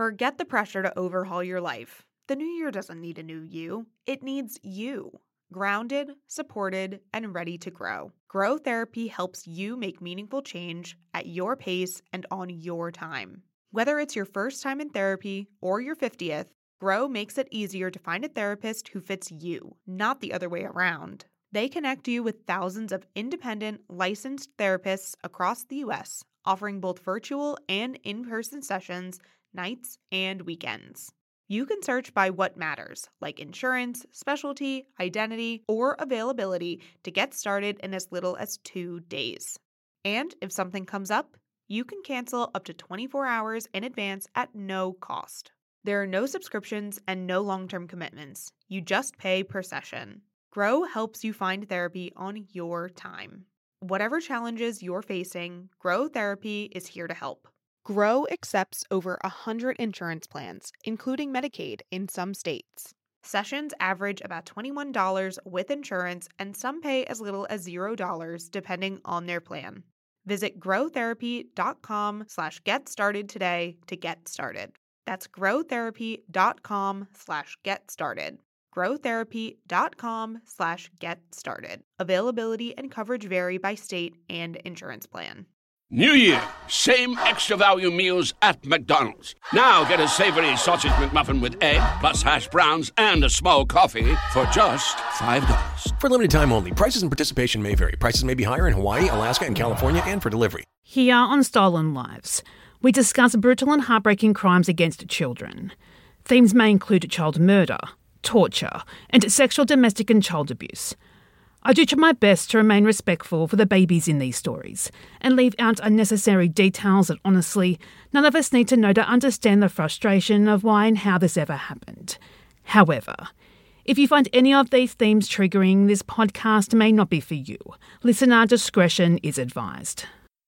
Forget the pressure to overhaul your life. The new year doesn't need a new you. It needs you. Grounded, supported, and ready to grow. Grow Therapy helps you make meaningful change at your pace and on your time. Whether it's your first time in therapy or your 50th, Grow makes it easier to find a therapist who fits you, not the other way around. They connect you with thousands of independent, licensed therapists across the U.S., offering both virtual and in-person sessions, nights and weekends. You can search by what matters, like insurance, specialty, identity, or availability to get started in as little as 2 days. And if something comes up, you can cancel up to 24 hours in advance at no cost. There are no subscriptions and no long-term commitments. You just pay per session. Grow helps you find therapy on your time. Whatever challenges you're facing, Grow Therapy is here to help. Grow accepts over 100 insurance plans, including Medicaid in some states. Sessions average about $21 with insurance, and some pay as little as $0 depending on their plan. Visit growtherapy.com/get started today to get started. That's growtherapy.com/get started. growtherapy.com/get started. Availability and coverage vary by state and insurance plan. New Year, same extra value meals at McDonald's. Now get a savory sausage McMuffin with egg, plus hash browns and a small coffee for just $5. For limited time only. Prices and participation may vary. Prices may be higher in Hawaii, Alaska, and California, and for delivery. Here on Stolen Lives, we discuss brutal and heartbreaking crimes against children. Themes may include child murder, torture, and sexual, domestic and child abuse. I do my best to remain respectful for the babies in these stories and leave out unnecessary details that honestly none of us need to know to understand the frustration of why and how this ever happened. However, if you find any of these themes triggering, this podcast may not be for you. Listener discretion is advised.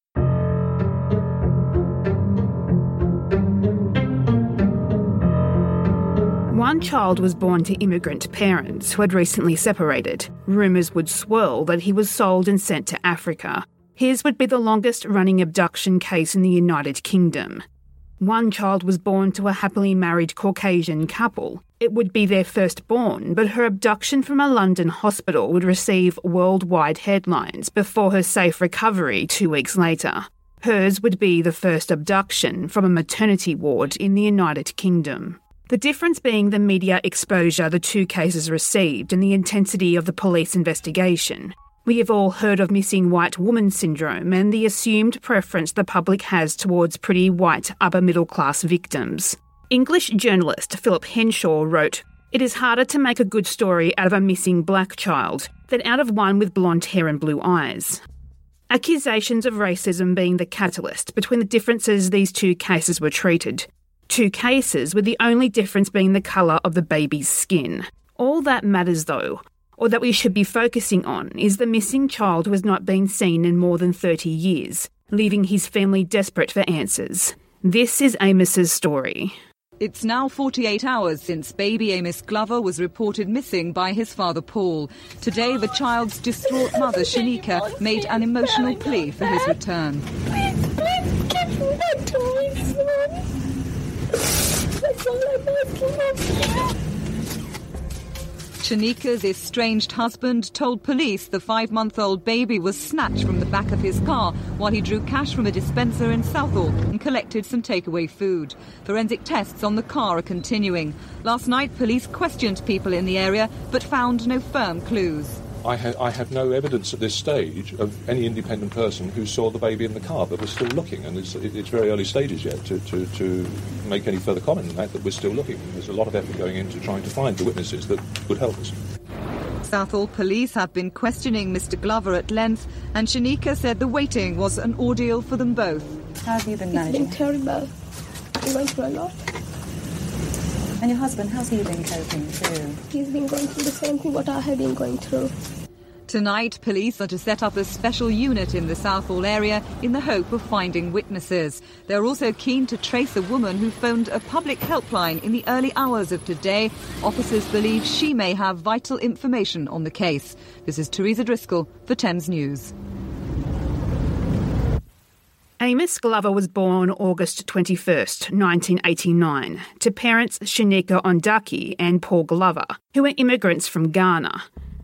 One child was born to immigrant parents who had recently separated. Rumours would swirl that he was sold and sent to Africa. His would be the longest-running abduction case in the United Kingdom. One child was born to a happily married Caucasian couple. It would be their firstborn, but her abduction from a London hospital would receive worldwide headlines before her safe recovery 2 weeks later. Hers would be the first abduction from a maternity ward in the United Kingdom. The difference being the media exposure the two cases received and the intensity of the police investigation. We have all heard of missing white woman syndrome and the assumed preference the public has towards pretty white upper-middle-class victims. English journalist Philip Henshaw wrote, "It is harder to make a good story out of a missing black child than out of one with blonde hair and blue eyes." Accusations of racism being the catalyst between the differences these two cases were treated. Two cases with the only difference being the colour of the baby's skin. All that matters though, or that we should be focusing on, is the missing child who has not been seen in more than 30 years, leaving his family desperate for answers. This is Amos's story. It's now 48 hours since baby Amos Glover was reported missing by his father Paul. Today, the child's distraught mother Shanika made an emotional plea for his return. Please give him back to me, son. That's all I'm asking of you. Shanika's estranged husband told police the 5-month-old baby was snatched from the back of his car while he drew cash from a dispenser in Southall and collected some takeaway food. Forensic tests on the car are continuing. Last night, police questioned people in the area but found no firm clues. I have no evidence at this stage of any independent person who saw the baby in the car, but we're still looking, and it's very early stages yet to make any further comment on that we're still looking. There's a lot of effort going into trying to find the witnesses that would help us. Southall police have been questioning Mr. Glover at length, and Shanika said the waiting was an ordeal for them both. How have you been managing? It's been terrible. We went through a lot. And your husband, how's he been coping too? He's been going through the same thing what I have been going through. Tonight, police are to set up a special unit in the Southall area in the hope of finding witnesses. They're also keen to trace a woman who phoned a public helpline in the early hours of today. Officers believe she may have vital information on the case. This is Teresa Driscoll for Thames News. Amos Glover was born August 21st, 1989, to parents Shanika Ondaki and Paul Glover, who were immigrants from Ghana.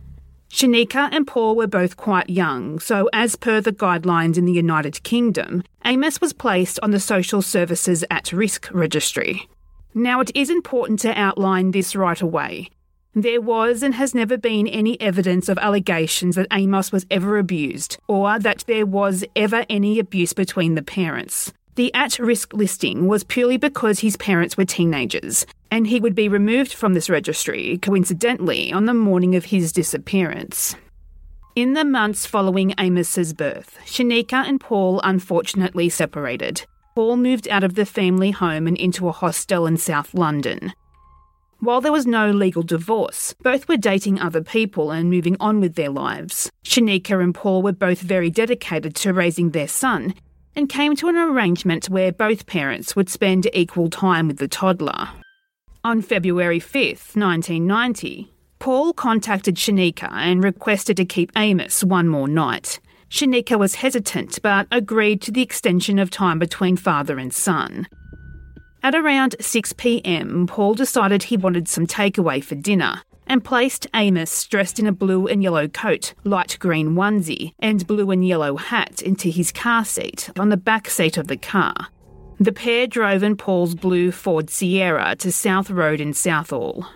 Shanika and Paul were both quite young, so as per the guidelines in the United Kingdom, Amos was placed on the Social Services At-Risk Registry. Now, it is important to outline this right away. There was and has never been any evidence of allegations that Amos was ever abused or that there was ever any abuse between the parents. The at-risk listing was purely because his parents were teenagers, and he would be removed from this registry, coincidentally, on the morning of his disappearance. In the months following Amos's birth, Shanika and Paul unfortunately separated. Paul moved out of the family home and into a hostel in South London. While there was no legal divorce, both were dating other people and moving on with their lives. Shanika and Paul were both very dedicated to raising their son and came to an arrangement where both parents would spend equal time with the toddler. On February 5th, 1990, Paul contacted Shanika and requested to keep Amos one more night. Shanika was hesitant but agreed to the extension of time between father and son. At around 6 p.m, Paul decided he wanted some takeaway for dinner and placed Amos, dressed in a blue and yellow coat, light green onesie and blue and yellow hat, into his car seat on the back seat of the car. The pair drove in Paul's blue Ford Sierra to South Road in Southall.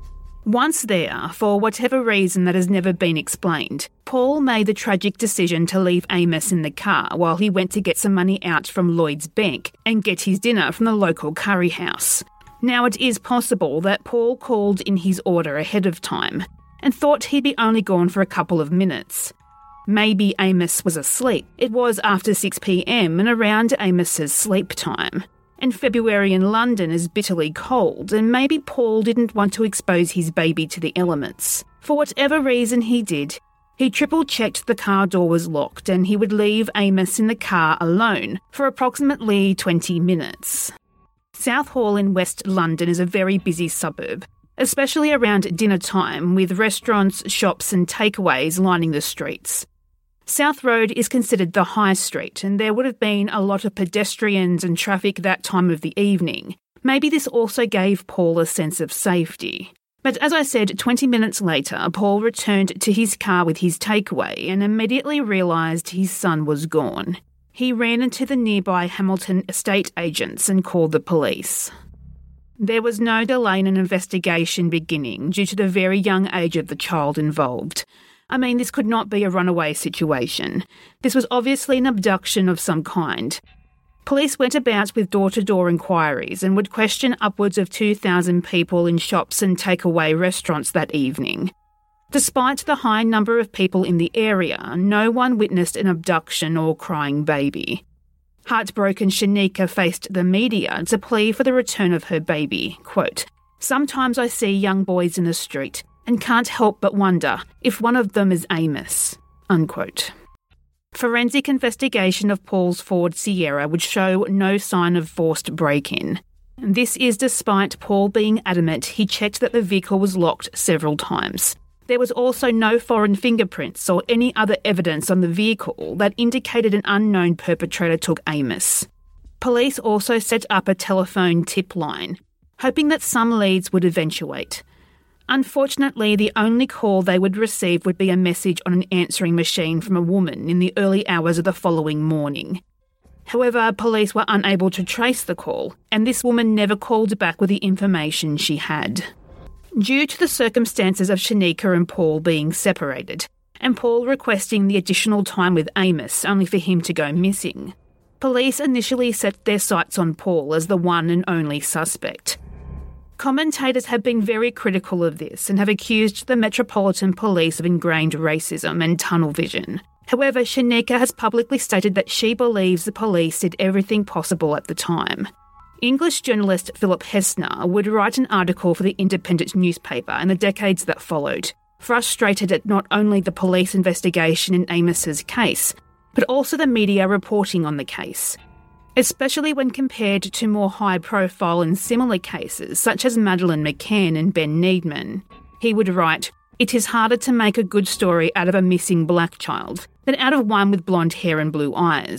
Once there, for whatever reason that has never been explained, Paul made the tragic decision to leave Amos in the car while he went to get some money out from Lloyd's Bank and get his dinner from the local curry house. Now, it is possible that Paul called in his order ahead of time and thought he'd be only gone for a couple of minutes. Maybe Amos was asleep. It was after 6 p.m. and around Amos's sleep time. And February in London is bitterly cold, and maybe Paul didn't want to expose his baby to the elements. For whatever reason he did, he triple-checked the car door was locked and he would leave Amos in the car alone for approximately 20 minutes. Southall in West London is a very busy suburb, especially around dinner time, with restaurants, shops and takeaways lining the streets. South Road is considered the high street, and there would have been a lot of pedestrians and traffic that time of the evening. Maybe this also gave Paul a sense of safety. But as I said, 20 minutes later, Paul returned to his car with his takeaway and immediately realised his son was gone. He ran into the nearby Hamilton estate agents and called the police. There was no delay in an investigation beginning due to the very young age of the child involved. I mean, this could not be a runaway situation. This was obviously an abduction of some kind. Police went about with door-to-door inquiries and would question upwards of 2,000 people in shops and takeaway restaurants that evening. Despite the high number of people in the area, no one witnessed an abduction or crying baby. Heartbroken Shanika faced the media to plea for the return of her baby. Quote, "Sometimes I see young boys in the street and can't help but wonder if one of them is Amos." Unquote. Forensic investigation of Paul's Ford Sierra would show no sign of forced break-in. This is despite Paul being adamant he checked that the vehicle was locked several times. There was also no foreign fingerprints or any other evidence on the vehicle that indicated an unknown perpetrator took Amos. Police also set up a telephone tip line, hoping that some leads would eventuate. Unfortunately, the only call they would receive would be a message on an answering machine from a woman in the early hours of the following morning. However, police were unable to trace the call, and this woman never called back with the information she had. Due to the circumstances of Shanika and Paul being separated, and Paul requesting the additional time with Amos only for him to go missing, police initially set their sights on Paul as the one and only suspect. Commentators have been very critical of this and have accused the Metropolitan Police of ingrained racism and tunnel vision. However, Shanika has publicly stated that she believes the police did everything possible at the time. English journalist Philip Hessner would write an article for the Independent newspaper in the decades that followed, frustrated at not only the police investigation in Amos's case, but also the media reporting on the case, especially when compared to more high-profile and similar cases such as Madeleine McCann and Ben Needman. He would write, "It is harder to make a good story out of a missing black child than out of one with blonde hair and blue eyes."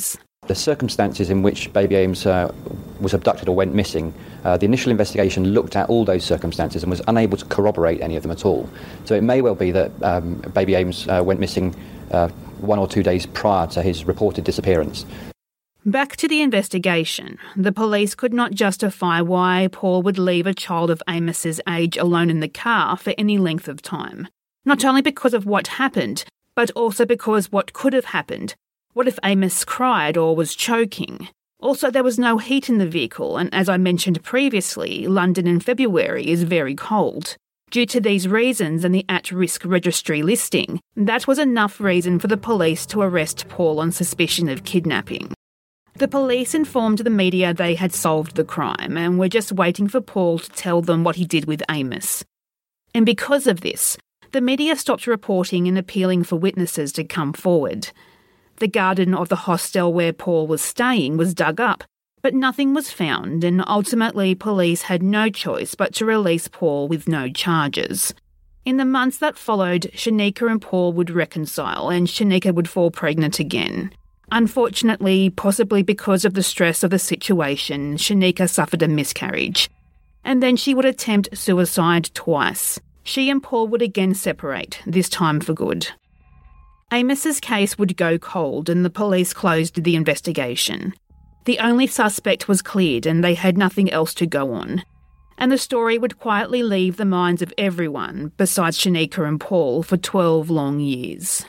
The circumstances in which baby Ames was abducted or went missing, the initial investigation looked at all those circumstances and was unable to corroborate any of them at all. So it may well be that baby Ames went missing 1 or 2 days prior to his reported disappearance. Back to the investigation. The police could not justify why Paul would leave a child of Amos's age alone in the car for any length of time. Not only because of what happened, but also because what could have happened. What if Amos cried or was choking? Also, there was no heat in the vehicle, and as I mentioned previously, London in February is very cold. Due to these reasons and the at-risk registry listing, that was enough reason for the police to arrest Paul on suspicion of kidnapping. The police informed the media they had solved the crime and were just waiting for Paul to tell them what he did with Amos. And because of this, the media stopped reporting and appealing for witnesses to come forward. The garden of the hostel where Paul was staying was dug up, but nothing was found, and ultimately police had no choice but to release Paul with no charges. In the months that followed, Shanika and Paul would reconcile, and Shanika would fall pregnant again. Unfortunately, possibly because of the stress of the situation, Shanika suffered a miscarriage. And then she would attempt suicide twice. She and Paul would again separate, this time for good. Amos's case would go cold and the police closed the investigation. The only suspect was cleared and they had nothing else to go on. And the story would quietly leave the minds of everyone, besides Shanika and Paul, for 12 long years.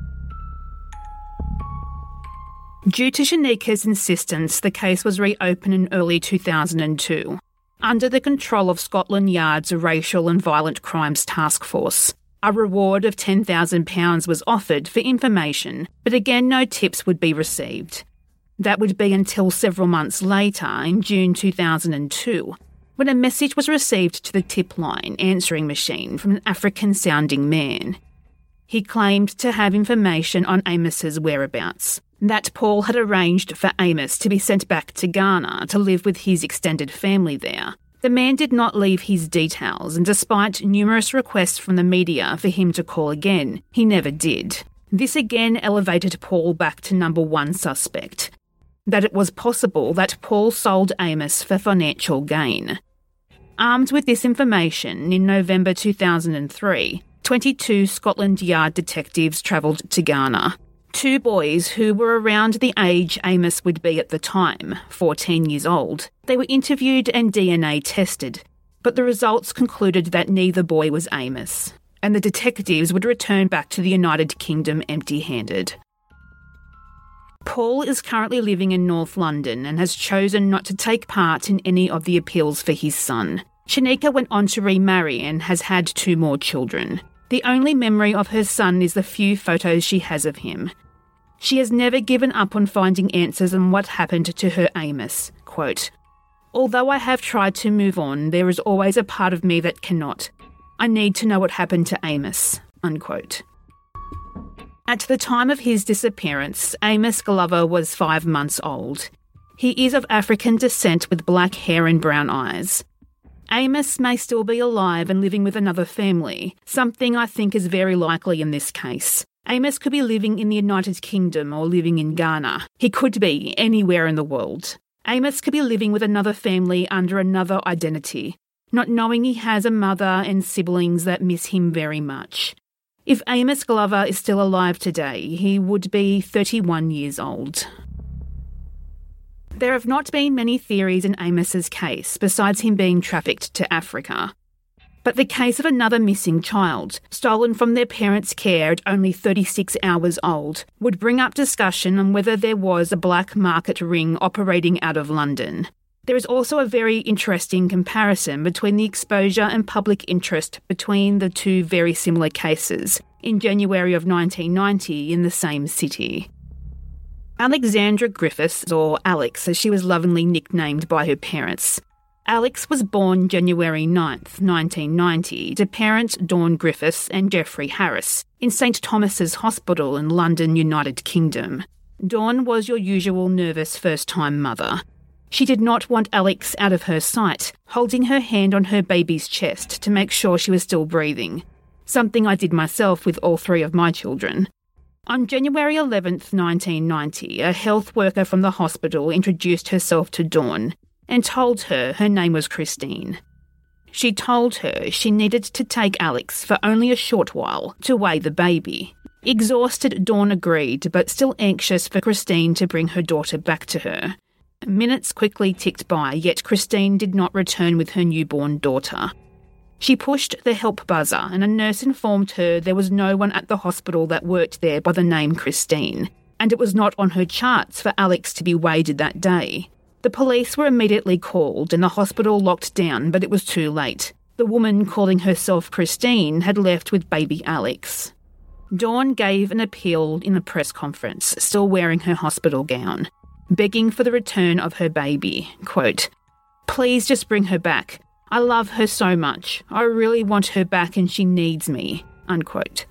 Due to Shanika's insistence, the case was reopened in early 2002, under the control of Scotland Yard's Racial and Violent Crimes Task Force. A reward of £10,000 was offered for information, but again no tips would be received. That would be until several months later, in June 2002, when a message was received to the tip line answering machine from an African-sounding man. He claimed to have information on Amos's whereabouts, that Paul had arranged for Amos to be sent back to Ghana to live with his extended family there. The man did not leave his details, and despite numerous requests from the media for him to call again, he never did. This again elevated Paul back to number one suspect. That it was possible that Paul sold Amos for financial gain. Armed with this information, in November 2003, 22 Scotland Yard detectives travelled to Ghana. 2 boys who were around the age Amos would be at the time, 14 years old. They were interviewed and DNA tested, but the results concluded that neither boy was Amos, and the detectives would return back to the United Kingdom empty-handed. Paul is currently living in North London and has chosen not to take part in any of the appeals for his son. Shanika went on to remarry and has had 2 more children. The only memory of her son is the few photos she has of him. She has never given up on finding answers on what happened to her Amos. Quote, "Although I have tried to move on, there is always a part of me that cannot. I need to know what happened to Amos." Unquote. At the time of his disappearance, Amos Glover was 5 months old. He is of African descent with black hair and brown eyes. Amos may still be alive and living with another family, something I think is very likely in this case. Amos could be living in the United Kingdom or living in Ghana. He could be anywhere in the world. Amos could be living with another family under another identity, not knowing he has a mother and siblings that miss him very much. If Amos Glover is still alive today, he would be 31 years old. There have not been many theories in Amos's case, besides him being trafficked to Africa. But the case of another missing child, stolen from their parents' care at only 36 hours old, would bring up discussion on whether there was a black market ring operating out of London. There is also a very interesting comparison between the exposure and public interest between the 2 very similar cases in January of 1990 in the same city. Alexandra Griffiths, or Alex as she was lovingly nicknamed by her parents. Alex was born January 9th, 1990, to parents Dawn Griffiths and Geoffrey Harris in St Thomas's Hospital in London, United Kingdom. Dawn was your usual nervous first-time mother. She did not want Alex out of her sight, holding her hand on her baby's chest to make sure she was still breathing, something I did myself with all 3 of my children. On January 11th, 1990, a health worker from the hospital introduced herself to Dawn and told her her name was Christine. She told her she needed to take Alex for only a short while to weigh the baby. Exhausted, Dawn agreed, but still anxious for Christine to bring her daughter back to her. Minutes quickly ticked by, yet Christine did not return with her newborn daughter. She pushed the help buzzer and a nurse informed her there was no one at the hospital that worked there by the name Christine, and it was not on her charts for Alex to be weighed that day. The police were immediately called and the hospital locked down, but it was too late. The woman calling herself Christine had left with baby Alex. Dawn gave an appeal in a press conference, still wearing her hospital gown, begging for the return of her baby. Quote, "Please just bring her back. I love her so much. I really want her back and she needs me." Unquote.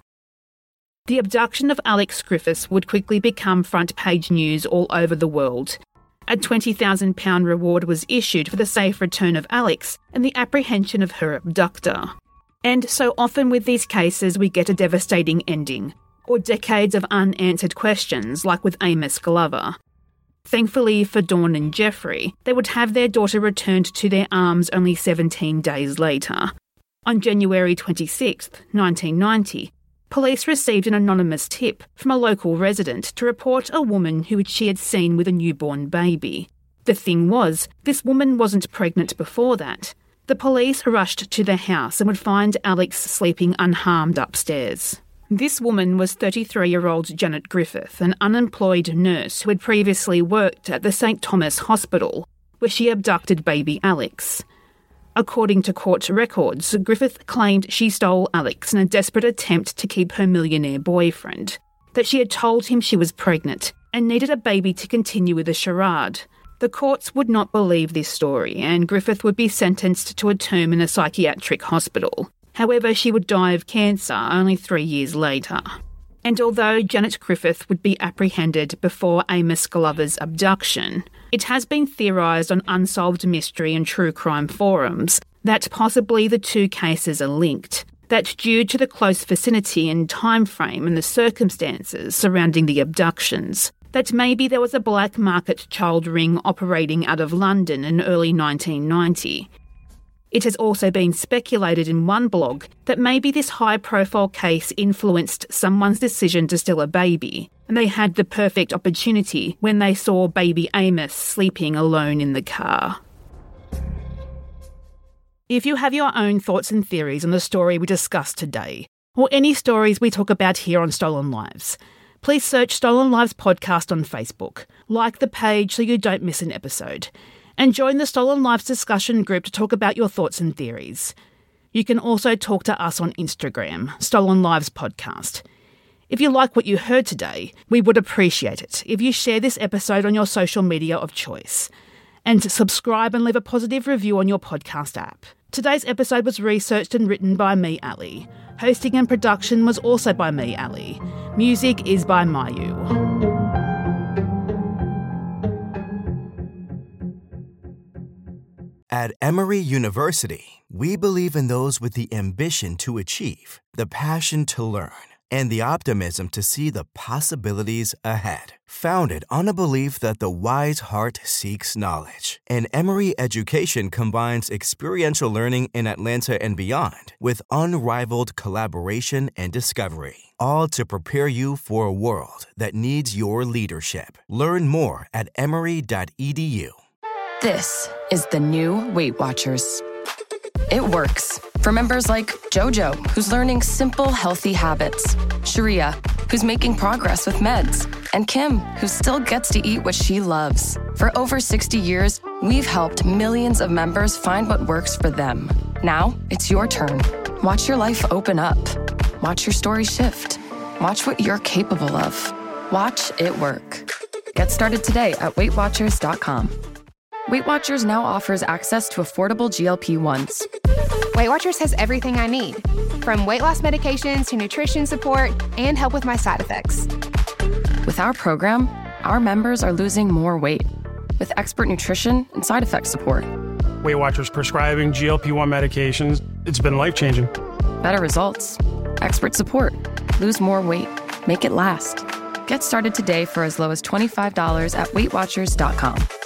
The abduction of Alex Griffiths would quickly become front-page news all over the world. A £20,000 reward was issued for the safe return of Alex and the apprehension of her abductor. And so often with these cases we get a devastating ending, or decades of unanswered questions like with Amos Glover. Thankfully for Dawn and Jeffrey, they would have their daughter returned to their arms only 17 days later. On January 26, 1990, police received an anonymous tip from a local resident to report a woman who she had seen with a newborn baby. The thing was, this woman wasn't pregnant before that. The police rushed to their house and would find Alex sleeping unharmed upstairs. This woman was 33-year-old Janet Griffith, an unemployed nurse who had previously worked at the St Thomas Hospital, where she abducted baby Alex. According to court records, Griffith claimed she stole Alex in a desperate attempt to keep her millionaire boyfriend, that she had told him she was pregnant and needed a baby to continue with the charade. The courts would not believe this story, and Griffith would be sentenced to a term in a psychiatric hospital. However, she would die of cancer only 3 years later. And although Janet Griffith would be apprehended before Amos Glover's abduction, it has been theorised on unsolved mystery and true crime forums that possibly the two cases are linked, that due to the close vicinity and time frame and the circumstances surrounding the abductions, that maybe there was a black market child ring operating out of London in early 1990. It has also been speculated in one blog that maybe this high-profile case influenced someone's decision to steal a baby, and they had the perfect opportunity when they saw baby Amos sleeping alone in the car. If you have your own thoughts and theories on the story we discussed today, or any stories we talk about here on Stolen Lives, please search Stolen Lives Podcast on Facebook, like the page so you don't miss an episode, and join the Stolen Lives discussion group to talk about your thoughts and theories. You can also talk to us on Instagram, Stolen Lives Podcast. If you like what you heard today, we would appreciate it if you share this episode on your social media of choice, and subscribe and leave a positive review on your podcast app. Today's episode was researched and written by me, Ali. Hosting and production was also by me, Ali. Music is by Mayu. At Emory University, we believe in those with the ambition to achieve, the passion to learn, and the optimism to see the possibilities ahead. Founded on a belief that the wise heart seeks knowledge, and Emory education combines experiential learning in Atlanta and beyond with unrivaled collaboration and discovery, all to prepare you for a world that needs your leadership. Learn more at emory.edu. This is the new Weight Watchers. It works. For members like JoJo, who's learning simple, healthy habits, Sharia, who's making progress with meds, and Kim, who still gets to eat what she loves. For over 60 years, we've helped millions of members find what works for them. Now, it's your turn. Watch your life open up. Watch your story shift. Watch what you're capable of. Watch it work. Get started today at WeightWatchers.com. Weight Watchers now offers access to affordable GLP-1s. Weight Watchers has everything I need, from weight loss medications to nutrition support and help with my side effects. With our program, our members are losing more weight with expert nutrition and side effect support. Weight Watchers prescribing GLP-1 medications, it's been life-changing. Better results, expert support, lose more weight. make it last. Get started today for as low as $25 at WeightWatchers.com.